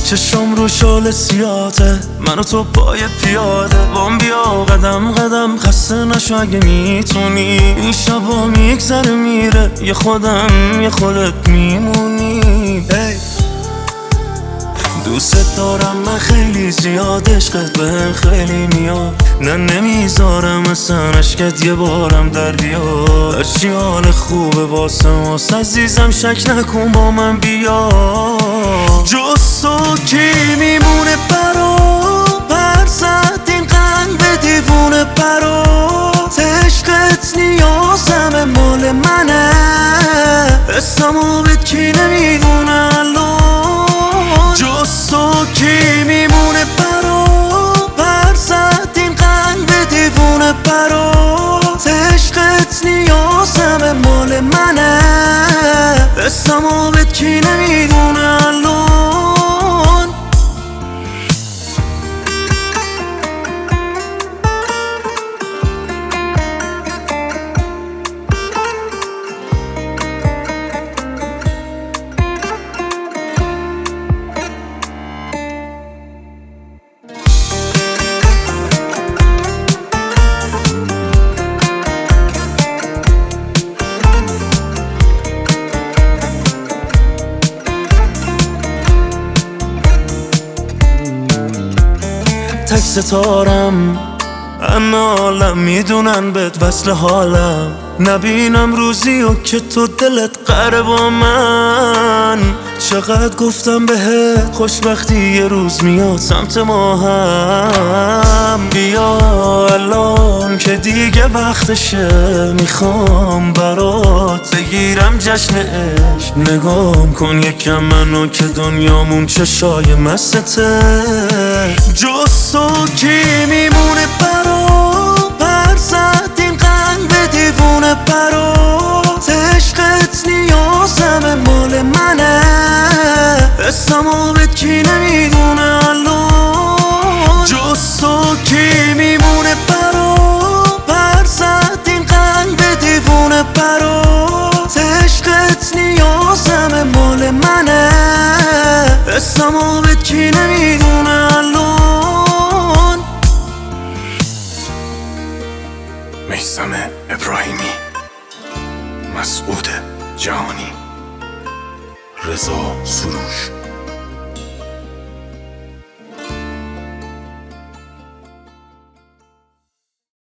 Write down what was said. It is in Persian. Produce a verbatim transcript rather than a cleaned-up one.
چشم رو شال سیاته، من و تو پای پیاده بام بیا قدم قدم، خسته نشو اگه میتونی. این شبا میگذره میره، یه خودم یه خودت میمونی. hey. دوست دارم من خیلی زیاد، عشقت بهم خیلی میاد، نه نمیذارم اصلا عشقت یه بارم در بیاد. هرچی حال خوبه واسه ماست عزیزم، شک نکن با من بیا. جز تو کی میمونه برا پر زد این قلب دیوونه برات. عشقت نیازم مال منه، اسمو به کی نمیدونه الان. جز تو کی میمونه برا پر زد این قلب دیوونه برات. عشقت نیازم مال منه، اسمو به کی نمیدونه الان. تک ستارم همه عالم میدونن بهت وصل حالم، نبینم روزی و که تو دلت قره با من. چقدر گفتم بهت خوشبختی یه روز میاد سمت ما هم. بیا الان که دیگه وقتشه، میخوام برات بگیرم جشن عشق. نگام کن یکم منو که دنیامون چشای مستته. جز تو کی میمونه برا پر زد این قلب دیوونه برات. عشقت نیازم مال منه، اسمو به کی نمیدونه الان. جز تو کی میمونه برا پر زد این قلب دیوونه برات. عشقت نیازم مال منه، اسمو به کی